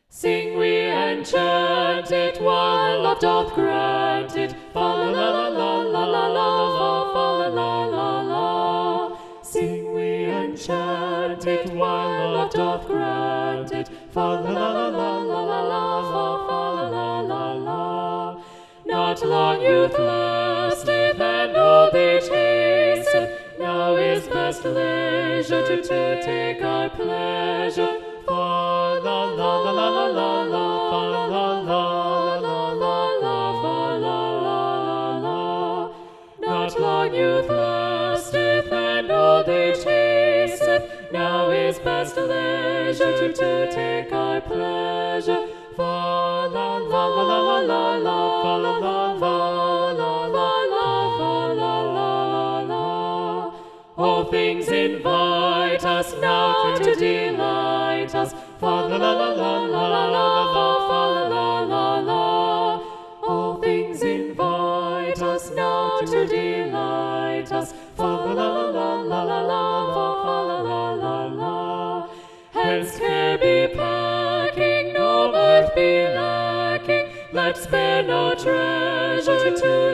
Sing we and chant it while love doth grant it. Fa la la la la la la, fa la la la la. Sing we and chant it while love doth grant it. Fa la la la la la la, fa la la la. Not long youth lasteth and old age hasteth. Now is best leisure to take our pleasure. Fa la la la la la la la, fa la la la la la la, fa la la la. Not long youth lasteth and old age hasteth. Now is best leisure to take our pleasure. Fa la la la la la la, fa la la la la la la, fa la la la. All things invite us now to delight us. Fa la la la la la la, fa la la la. All things invite us now to delight us. Fa la la la la la la, fa la la la. Hence care be packing, no mirth be lacking. Let's spare no treasure to